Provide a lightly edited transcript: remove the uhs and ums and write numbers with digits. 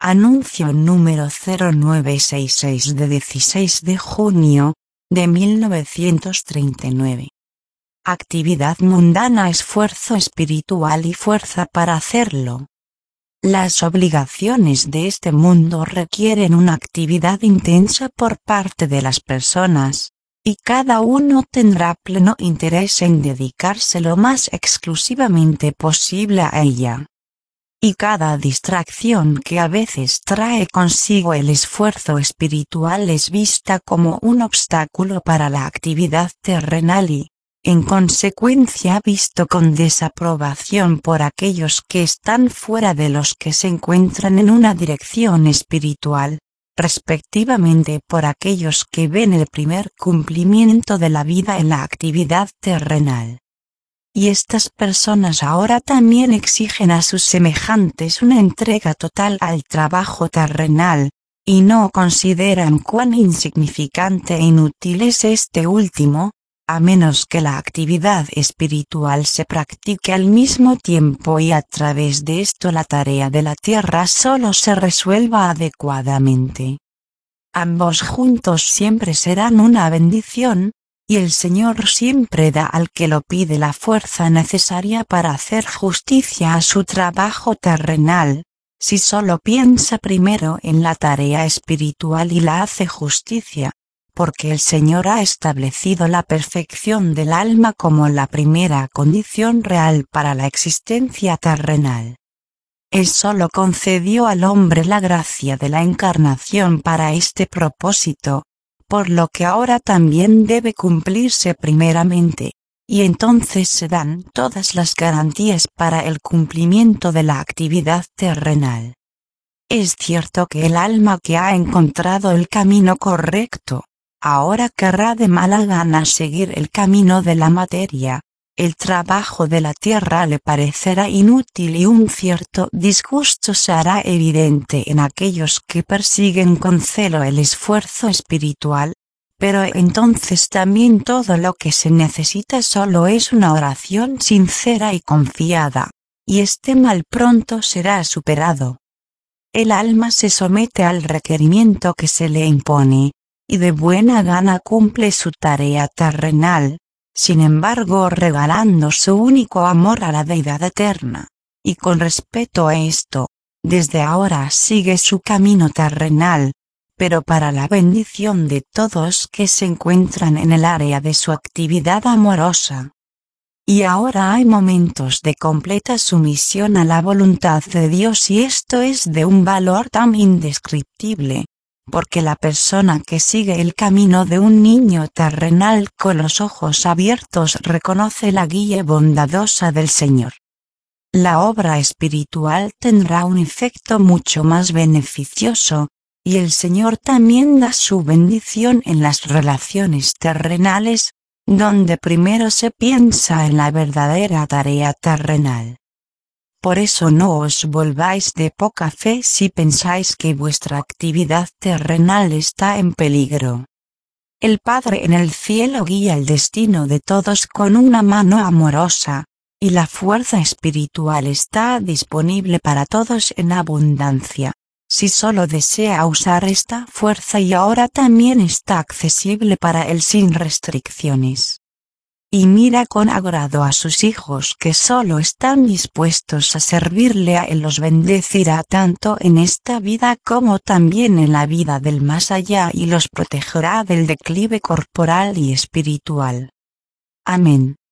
Anuncio número 0966 de 16 de junio de 1939. Actividad mundana, esfuerzo espiritual y fuerza para hacerlo. Las obligaciones de este mundo requieren una actividad intensa por parte de las personas, y cada uno tendrá pleno interés en dedicarse lo más exclusivamente posible a ella. Y cada distracción que a veces trae consigo el esfuerzo espiritual es vista como un obstáculo para la actividad terrenal y, en consecuencia, visto con desaprobación por aquellos que están fuera de los que se encuentran en una dirección espiritual, respectivamente por aquellos que ven el primer cumplimiento de la vida en la actividad terrenal. Y estas personas ahora también exigen a sus semejantes una entrega total al trabajo terrenal, y no consideran cuán insignificante e inútil es este último, a menos que la actividad espiritual se practique al mismo tiempo y a través de esto la tarea de la tierra solo se resuelva adecuadamente. Ambos juntos siempre serán una bendición, y el Señor siempre da al que lo pide la fuerza necesaria para hacer justicia a su trabajo terrenal, si solo piensa primero en la tarea espiritual y la hace justicia, porque el Señor ha establecido la perfección del alma como la primera condición real para la existencia terrenal. Él solo concedió al hombre la gracia de la encarnación para este propósito, por lo que ahora también debe cumplirse primeramente, y entonces se dan todas las garantías para el cumplimiento de la actividad terrenal. Es cierto que el alma que ha encontrado el camino correcto, ahora querrá de mala gana seguir el camino de la materia. El trabajo de la tierra le parecerá inútil y un cierto disgusto se hará evidente en aquellos que persiguen con celo el esfuerzo espiritual, pero entonces también todo lo que se necesita solo es una oración sincera y confiada, y este mal pronto será superado. El alma se somete al requerimiento que se le impone, y de buena gana cumple su tarea terrenal, sin embargo regalando su único amor a la Deidad eterna, y con respeto a esto, desde ahora sigue su camino terrenal, pero para la bendición de todos que se encuentran en el área de su actividad amorosa. Y ahora hay momentos de completa sumisión a la voluntad de Dios y esto es de un valor tan indescriptible, porque la persona que sigue el camino de un niño terrenal con los ojos abiertos reconoce la guía bondadosa del Señor. La obra espiritual tendrá un efecto mucho más beneficioso, y el Señor también da su bendición en las relaciones terrenales, donde primero se piensa en la verdadera tarea terrenal. Por eso no os volváis de poca fe si pensáis que vuestra actividad terrenal está en peligro. El Padre en el cielo guía el destino de todos con una mano amorosa, y la fuerza espiritual está disponible para todos en abundancia, si solo desea usar esta fuerza y ahora también está accesible para él sin restricciones. Y mira con agrado a sus hijos que solo están dispuestos a servirle a él, los bendecirá tanto en esta vida como también en la vida del más allá y los protegerá del declive corporal y espiritual. Amén.